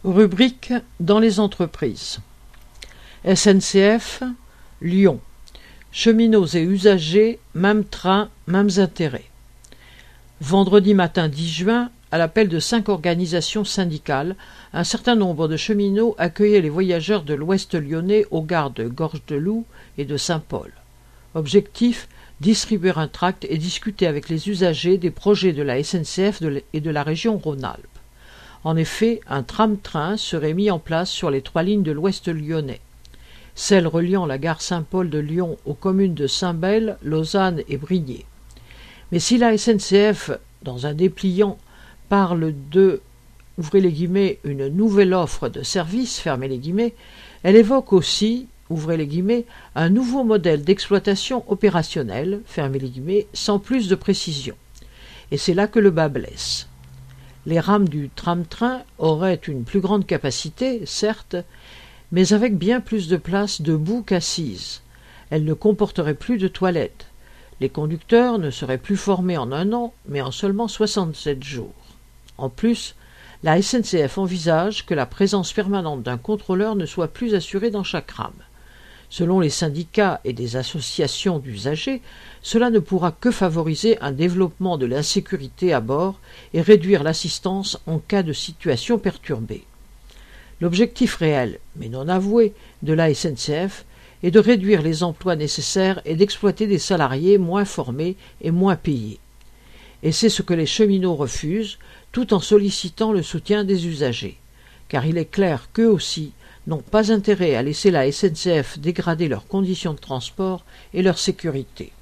Rubrique dans les entreprises. SNCF, Lyon. Cheminots et usagers, même train, mêmes intérêts. Vendredi matin 10 juin, à l'appel de 5 organisations syndicales, un certain nombre de cheminots accueillaient les voyageurs de l'Ouest lyonnais aux gares de Gorge-de-Loup et de Saint-Paul. Objectif, distribuer un tract et discuter avec les usagers des projets de la SNCF et de la région Rhône-Alpes. En effet, un tram-train serait mis en place sur les 3 lignes de l'Ouest lyonnais. Celle reliant la gare Saint-Paul de Lyon aux communes de Saint-Bel, Lausanne et Brignais. Mais si la SNCF, dans un dépliant, parle de « ouvrez les guillemets, une nouvelle offre de service », fermez les guillemets, elle évoque aussi, ouvrez les guillemets, un nouveau modèle d'exploitation opérationnelle, fermez les guillemets, sans plus de précision. Et c'est là que le bât blesse. Les rames du tram-train auraient une plus grande capacité, certes, mais avec bien plus de place debout qu'assise. Elles ne comporteraient plus de toilettes. Les conducteurs ne seraient plus formés en 1 an, mais en seulement 67 jours. En plus, la SNCF envisage que la présence permanente d'un contrôleur ne soit plus assurée dans chaque rame. Selon les syndicats et des associations d'usagers, cela ne pourra que favoriser un développement de l'insécurité à bord et réduire l'assistance en cas de situation perturbée. L'objectif réel, mais non avoué, de la SNCF est de réduire les emplois nécessaires et d'exploiter des salariés moins formés et moins payés. Et c'est ce que les cheminots refusent, tout en sollicitant le soutien des usagers. Car il est clair qu'eux aussi n'ont pas intérêt à laisser la SNCF dégrader leurs conditions de transport et leur sécurité.